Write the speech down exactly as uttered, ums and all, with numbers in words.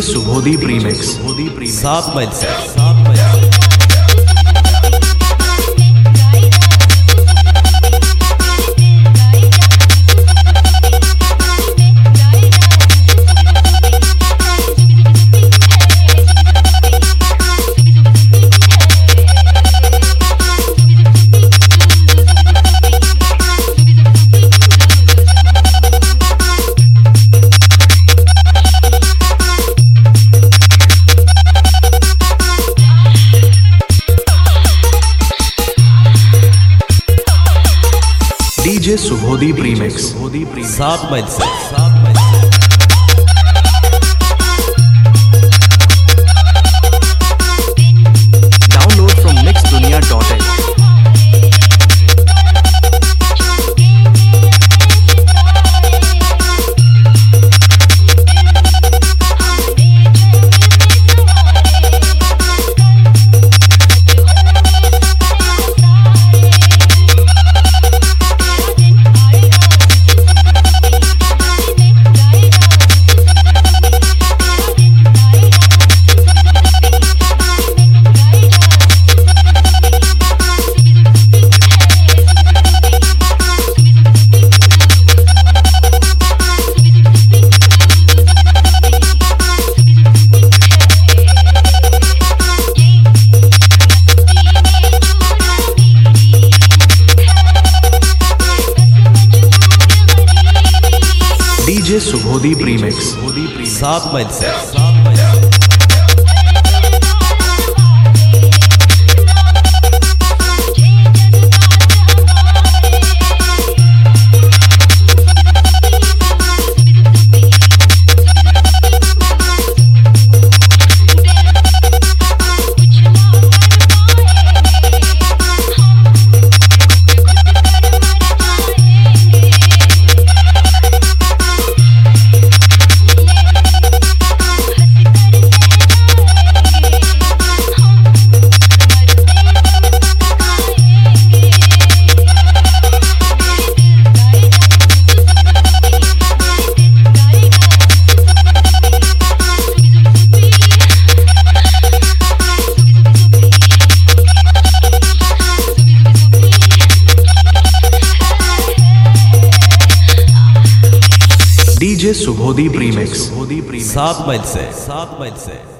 Subodeep remix सात mile से सात माइल से डीजे सुबोदीप रीमिक्स सात माइल से सात माइल से download from mix Dunia dot in. DJ Subodeep remix सात माइल से सात माइल से डीजे सुबोदीप रीमिक्स सात माइल से सात माइल से